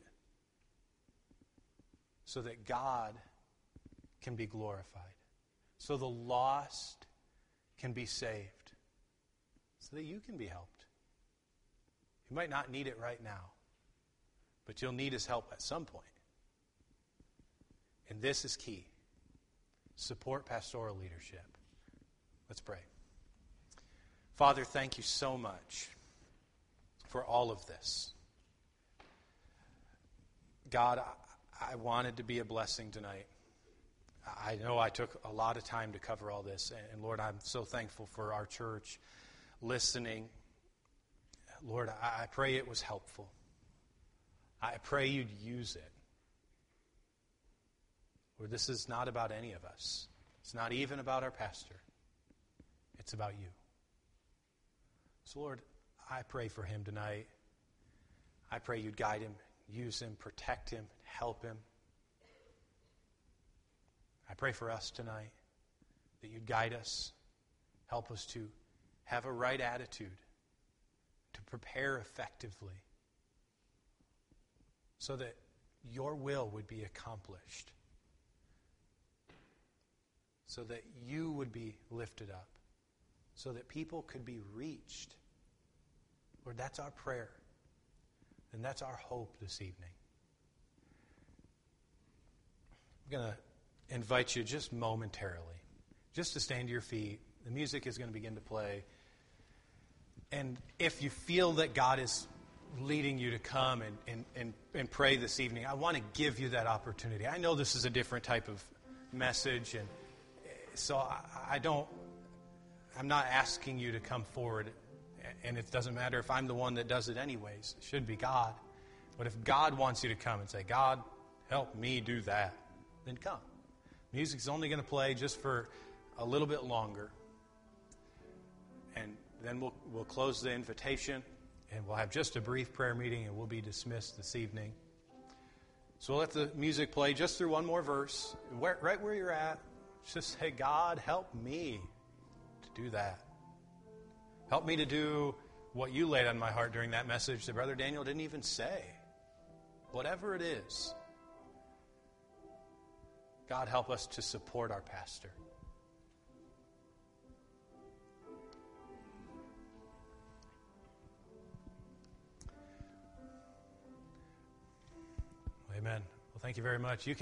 so that God can be glorified, so the lost can be saved, so that you can be helped. You might not need it right now, but you'll need his help at some point. And this is key. Support pastoral leadership. Let's pray. Father, thank you so much for all of this. God, I wanted to be a blessing tonight. I know I took a lot of time to cover all this. And Lord, I'm so thankful for our church listening. Lord, I pray it was helpful. I pray you'd use it. Lord, this is not about any of us. It's not even about our pastor. It's about you. So, Lord, I pray for him tonight. I pray you'd guide him, use him, protect him, help him. I pray for us tonight that you'd guide us, help us to have a right attitude, to prepare effectively, so that your will would be accomplished, so that you would be lifted up, so that people could be reached. Lord, that's our prayer, and that's our hope this evening. I'm going to invite you just momentarily, just to stand to your feet. The music is going to begin to play. And if you feel that God is leading you to come and pray this evening, I want to give you that opportunity. I know this is a different type of message, and so I'm not asking you to come forward, and it doesn't matter if I'm the one that does it anyways. It should be God. But if God wants you to come and say, God, help me do that, then come. Music's only going to play just for a little bit longer. And then we'll close the invitation, and we'll have just a brief prayer meeting, and we'll be dismissed this evening. So we'll let the music play just through one more verse. Right where you're at, just say, God, help me to do that. Help me to do what you laid on my heart during that message that Brother Daniel didn't even say. Whatever it is, God, help us to support our pastor. Amen. Well, thank you very much. You can